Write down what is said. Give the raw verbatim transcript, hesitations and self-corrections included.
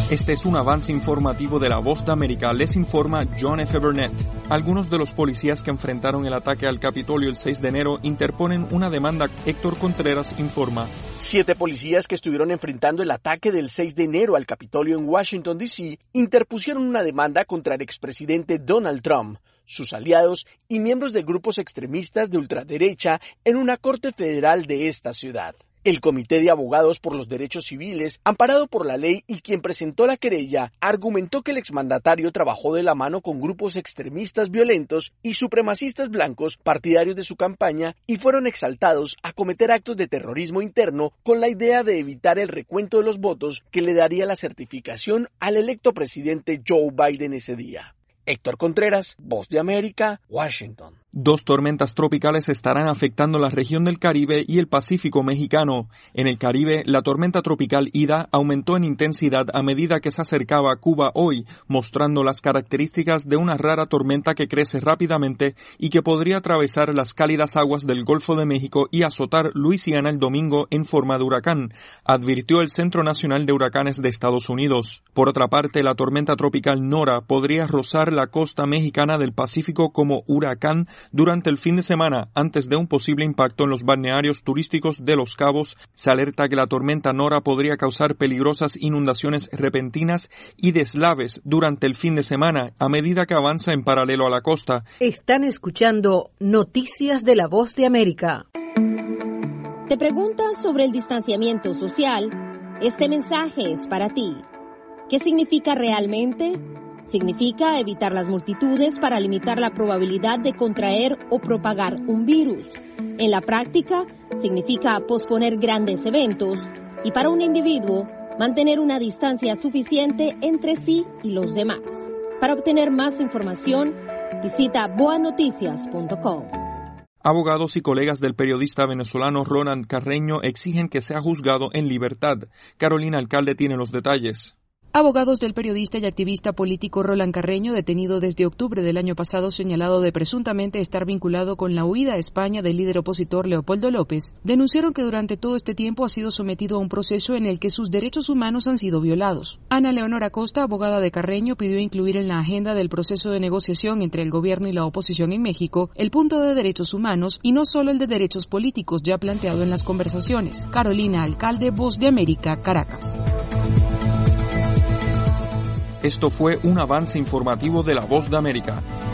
Este es un avance informativo de La Voz de América. Les informa John F. Burnett. Algunos de los policías que enfrentaron el ataque al Capitolio el seis de enero interponen una demanda. Héctor Contreras informa. Siete policías que estuvieron enfrentando el ataque del seis de enero al Capitolio en Washington, D C interpusieron una demanda contra el expresidente Donald Trump, sus aliados y miembros de grupos extremistas de ultraderecha en una corte federal de esta ciudad. El Comité de Abogados por los Derechos Civiles, amparado por la ley y quien presentó la querella, argumentó que el exmandatario trabajó de la mano con grupos extremistas violentos y supremacistas blancos partidarios de su campaña y fueron exaltados a cometer actos de terrorismo interno con la idea de evitar el recuento de los votos que le daría la certificación al electo presidente Joe Biden ese día. Héctor Contreras, Voz de América, Washington. Dos tormentas tropicales estarán afectando la región del Caribe y el Pacífico mexicano. En el Caribe, la tormenta tropical Ida aumentó en intensidad a medida que se acercaba a Cuba hoy, mostrando las características de una rara tormenta que crece rápidamente y que podría atravesar las cálidas aguas del Golfo de México y azotar Luisiana el domingo en forma de huracán, advirtió el Centro Nacional de Huracanes de Estados Unidos. Por otra parte, la tormenta tropical Nora podría rozar la costa mexicana del Pacífico como huracán durante el fin de semana, antes de un posible impacto en los balnearios turísticos de Los Cabos. Se alerta que la tormenta Nora podría causar peligrosas inundaciones repentinas y deslaves durante el fin de semana, a medida que avanza en paralelo a la costa. Están escuchando Noticias de la Voz de América. ¿Te preguntas sobre el distanciamiento social? Este mensaje es para ti. ¿Qué significa realmente? Significa evitar las multitudes para limitar la probabilidad de contraer o propagar un virus. En la práctica, significa posponer grandes eventos y para un individuo, mantener una distancia suficiente entre sí y los demás. Para obtener más información, visita boa noticias punto com. Abogados y colegas del periodista venezolano Roland Carreño exigen que sea juzgado en libertad. Carolina Alcalde tiene los detalles. Abogados del periodista y activista político Roland Carreño, detenido desde octubre del año pasado señalado de presuntamente estar vinculado con la huida a España del líder opositor Leopoldo López, denunciaron que durante todo este tiempo ha sido sometido a un proceso en el que sus derechos humanos han sido violados. Ana Leonor Acosta, abogada de Carreño, pidió incluir en la agenda del proceso de negociación entre el gobierno y la oposición en México el punto de derechos humanos y no solo el de derechos políticos ya planteado en las conversaciones. Carolina Alcalde, Voz de América, Caracas. Esto fue un avance informativo de La Voz de América.